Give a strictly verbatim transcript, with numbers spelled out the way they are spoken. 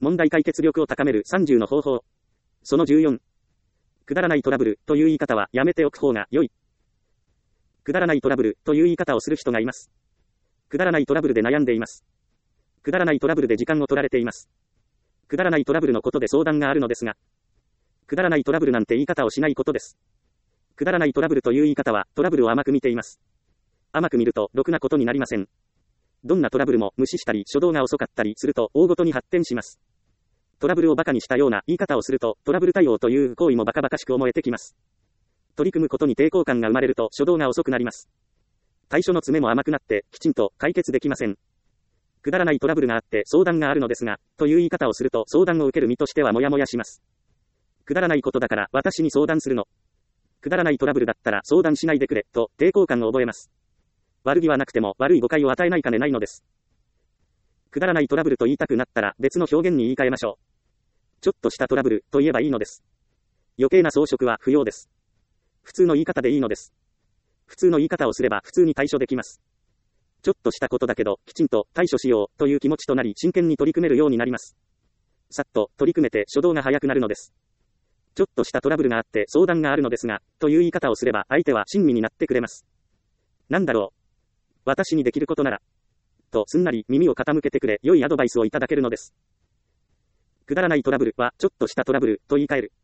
問題解決力を高めるさんじゅうの方法。そのじゅうよん。くだらないトラブルという言い方はやめておく方が良い。くだらないトラブルという言い方をする人がいます。くだらないトラブルで悩んでいます。くだらないトラブルで時間を取られています。くだらないトラブルのことで相談があるのですが、くだらないトラブルなんて言い方をしないことです。くだらないトラブルという言い方はトラブルを甘く見ています。甘く見るとろくなことになりません。どんなトラブルも無視したり初動が遅かったりすると大ごとに発展します。トラブルをバカにしたような言い方をするとトラブル対応という行為もバカバカしく思えてきます。取り組むことに抵抗感が生まれると初動が遅くなります。対処の詰めも甘くなってきちんと解決できません。くだらないトラブルがあって相談があるのですが、という言い方をすると相談を受ける身としてはモヤモヤします。くだらないことだから私に相談するの。くだらないトラブルだったら相談しないでくれ、と抵抗感を覚えます。悪気はなくても悪い誤解を与えないかねないのです。くだらないトラブルと言いたくなったら別の表現に言い換えましょう。ちょっとしたトラブルと言えばいいのです。余計な装飾は不要です。普通の言い方でいいのです。普通の言い方をすれば普通に対処できます。ちょっとしたことだけどきちんと対処しようという気持ちとなり真剣に取り組めるようになります。さっと取り組めて初動が早くなるのです。ちょっとしたトラブルがあって相談があるのですが、という言い方をすれば相手は親身になってくれます。なんだろう。私にできることなら。とすんなり耳を傾けてくれ、良いアドバイスをいただけるのです。くだらないトラブルはちょっとしたトラブルと言い換える。